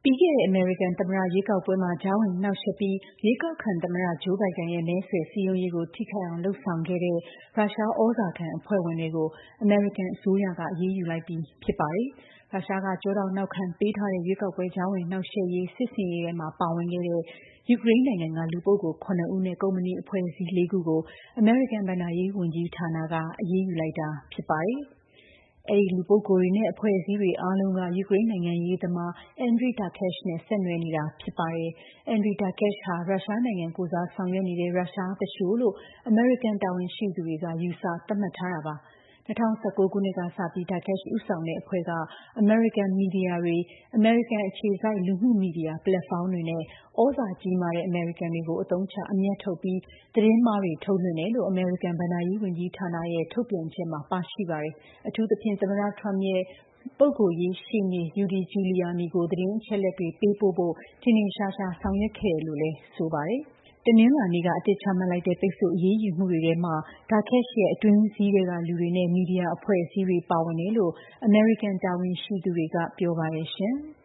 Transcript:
ပြီးခဲ့တဲ့အမေရိကန်သမ္မတရွေးကောက်ပွဲမှာကြားဝင်နှောက်ယှက်ပြီးရွေးကောက်ခံသမ္မတဂျိုးဘိုင်ဒန်ရဲ့မဲဆွယ်စည်းရုံးရေးကိုထိခိုက်အောင်လုပ်ဆောင်ခဲ့တဲ့ရုရှားဩဇာခံအဖွဲ့ဝင်တွေကိုအမေရိကန်အစိုးရကအရေးယူလိုက်ပြီဖြစ်ပါတယ်။ရုရှားကကြောထောက်နောက်ခံပေးထားတဲ့ရွေးကောက်ပွဲကြားဝင်နှောက်ယှက်ရေးစစ်ဆင်ရေးထဲမှာပါဝင်ခဲ့တဲ့ယူကရိန်းနိုင်ငံကလူပုဂ္ဂိုလ်9ဦးနဲ့ကုမ္ပဏီအဖွဲ့အစည်း4ခုကိုအမေရိကန်ဘဏ္ဍာရေးဝန်ကြီးဌာနကအရေးယူလိုက်တာဖြစ်ပါတယ်။အဲဒီလူပုဂ္ဂိုလ်တွေနဲ့အဖွဲ့အစည်းတွေအားလုံးကယူကရိန်းနိုင်ငံရေးသမား Andriy Turkesh နဲ့ဆက်နွယ်နေတာဖြစ်ပါတယ်။ Andriy Turkesh ဟာရုရှားနိုင်ငံကိုယ်စားဆောင်ရွက်နေတဲ့ရုရှားသူလျှိုလို့အမေရိကန်တာဝန်ရှိသူတွေကယူဆသတ်မှတ်ထားတာပါ။2019ခုနှစ်ကစပြီး Turkesh ဦးဆောင်တဲ့အဖွဲ့ကအမေရိကန်မီဒီယာတွေအမေရိကန်အခြေစိုက်လူမှုမီဒီယာပလက်ဖောင်းတွေနဲ့ဩဇာကြီးမားတဲ့အမေရိကန်တွေကိုအသုံးချအမြတ်ထုတ်ပြီးသတင်းမှားတွေထုတ်လွှင့်တယ်လို့အမေရိကန်ဘဏ္ဍာရေးဝန်ကြီးဌာနရဲ့ထုတ်ပြန်ချက်မှာပါရှိပါတယ်။အထူးသဖြင့်သမ္မတ Trump ရဲ့ပုဂ္ဂိုလ်ရေးရှေ့နေ Rudy Giuliani ကိုသတင်းအချက်အလက်တွေပေးပို့ဖို့ထင်ထင်ရှားရှားဆောင်ရွက်ခဲ့တယ်လို့လည်းဆိုပါတယ်။တနင်္လာနေ့ကအသစ်ချမှတ်လိုက်တဲ့ပိတ်ဆို့အရေးယူမှုတွေထဲမှာ Turkesh ရဲ့အတွင်းစည်းတွေကလူတွေနဲ့မီဒီယာအဖွဲ့အစည်းတွေပါဝင်တယ်လို့အမေရိကန်တာဝန်ရှိသူတွေကပြောပါတယ်ရှင်။